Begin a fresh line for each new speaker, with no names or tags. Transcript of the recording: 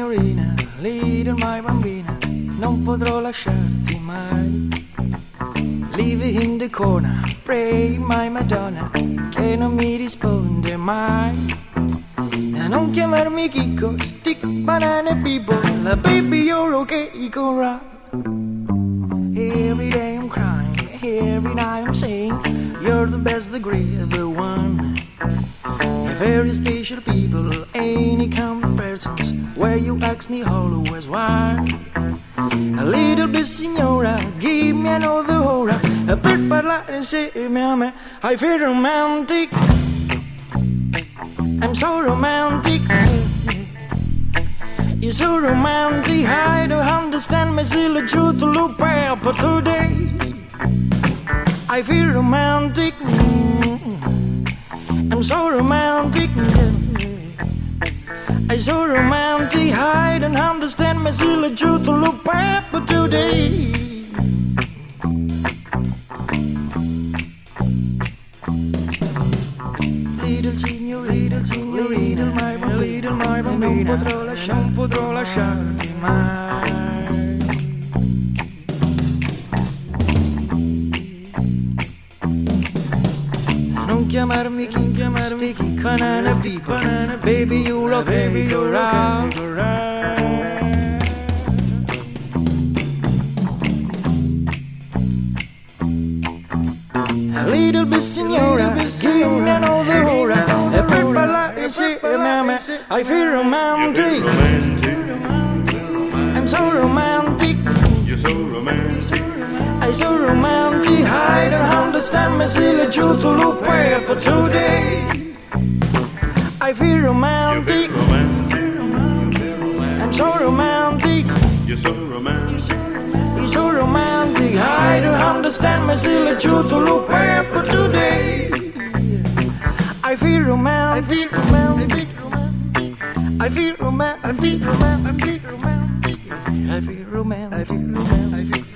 signorina, little my bambina, non potrò lasciarti mai. Leave in the corner, pray my Madonna, che non mi risponde mai. E non chiamarmi Chicco, stick, banana and people, baby you're okay, go right. Every day I'm crying, every night I'm saying, you're the best, the great, the one. Very special people, any comparisons, where you ask me always why. A little bit signora, give me another hora, per parlare insieme a me, I feel romantic, I'm so romantic, you're so romantic, I don't understand my silly truth to look back, but today, I feel romantic, I'm so romantic, I'm so romantic, I don't understand my silly truth to look back, but today. Little signorina, my bambina, non potrò lasciarti mai. Non chiamarmi sticky, banana people, baby you're okay, go round. A little bit signora, give me another hora, e per parlare insieme a me, I feel romantic, I'm so romantic,
You're so romantic.
I'm so romantic, I don't understand my silly truth to look back, but today I feel romantic, I'm so romantic,
You're so romantic.
you're so romantic, I don't understand my silly truth to look back, but today I feel romantic, I feel romantic, I feel romantic.